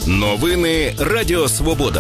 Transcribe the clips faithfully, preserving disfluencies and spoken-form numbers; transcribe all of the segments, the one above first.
Новини Радіо Свобода.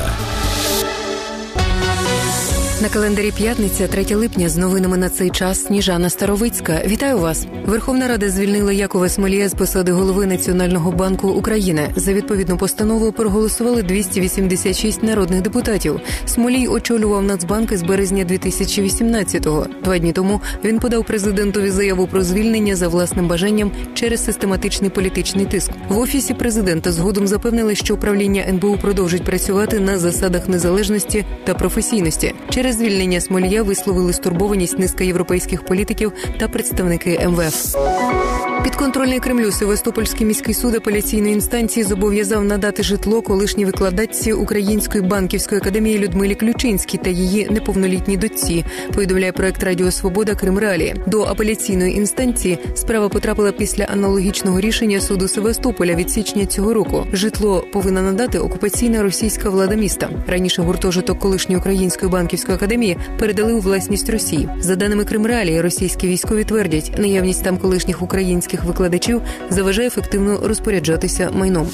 На календарі п'ятниця, третє липня, з новинами на цей час Сніжана Старовицька. Вітаю вас! Верховна Рада звільнила Якова Смолія з посади голови Національного банку України. За відповідну постанову проголосували двісті вісімдесят шість народних депутатів. Смолій очолював Нацбанк з березня дві тисячі вісімнадцятого. Два дні тому він подав президентові заяву про звільнення за власним бажанням через систематичний політичний тиск. В Офісі президента згодом запевнили, що управління ен бе у продовжить працювати на засадах незалежності та професійності. Через звільнення Смолія висловили стурбованість низка європейських політиків та представники ем ве еф. Підконтрольний Кремлю Севастопольський міський суд апеляційної інстанції зобов'язав надати житло колишній викладачці Української банківської академії Людмилі Ключинській та її неповнолітній дочці, повідомляє проект Радіо Свобода Крим-Реалії. До апеляційної інстанції справа потрапила після аналогічного рішення суду Севастополя від січня цього року. Житло повинна надати окупаційна російська влада міста. Раніше гуртожиток колишньої Української банківської академії передали у власність Росії. За даними Крим-Реалії, російські військові твердять, наявність там колишніх українських викладачів заважає ефективно розпоряджатися майном.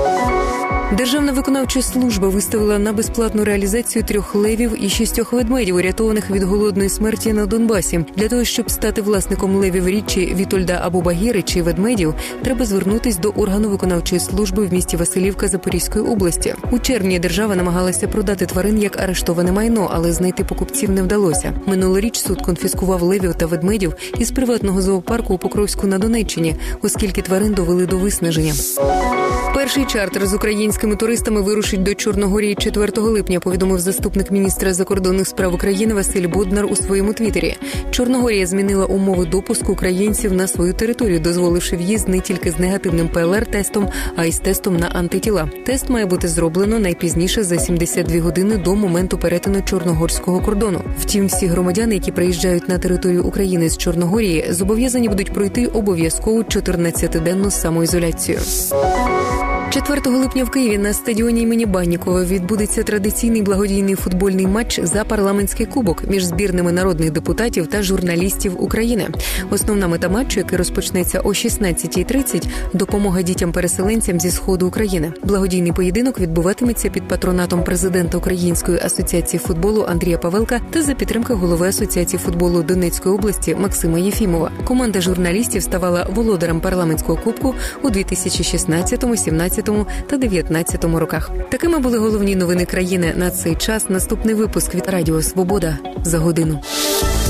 Державна виконавча служба виставила на безплатну реалізацію трьох левів і шістьох ведмедів, урятованих від голодної смерті на Донбасі. Для того, щоб стати власником левів Річі, Вітольда або Багіри чи ведмедів, треба звернутись до органу виконавчої служби в місті Василівка Запорізької області. У червні держава намагалася продати тварин як арештоване майно, але знайти покупців не вдалося. Минулоріч суд конфіскував левів та ведмедів із приватного зоопарку у Покровську на Донеччині, оскільки тварин довели до виснаження. Перший чартер з українськими туристами вирушить до Чорногорії четвертого липня, повідомив заступник міністра закордонних справ України Василь Боднар у своєму твіттері. Чорногорія змінила умови допуску українців на свою територію, дозволивши в'їзд не тільки з негативним пе ел ар-тестом, а й з тестом на антитіла. Тест має бути зроблено найпізніше за сімдесят дві години до моменту перетину чорногорського кордону. Втім, всі громадяни, які приїжджають на територію України з Чорногорії, зобов'язані будуть пройти обов'язкову чотирнадцятиденну самоізоляцію. четвертого липня в Києві на стадіоні імені Баннікова відбудеться традиційний благодійний футбольний матч за парламентський кубок між збірними народних депутатів та журналістів України. Основна мета матчу, який розпочнеться о шістнадцятій тридцять, допомога дітям-переселенцям зі сходу України. Благодійний поєдинок відбуватиметься під патронатом президента Української асоціації футболу Андрія Павелка та за підтримки голови Асоціації футболу Донецької області Максима Єфімова. Команда журналістів ставала володарем парламентського кубку у дві тисячі шістнадцятому, сімнадцятому та дев'ятнадцятому роках. Такими були головні новини країни на цей час. Наступний випуск від Радіо Свобода за годину.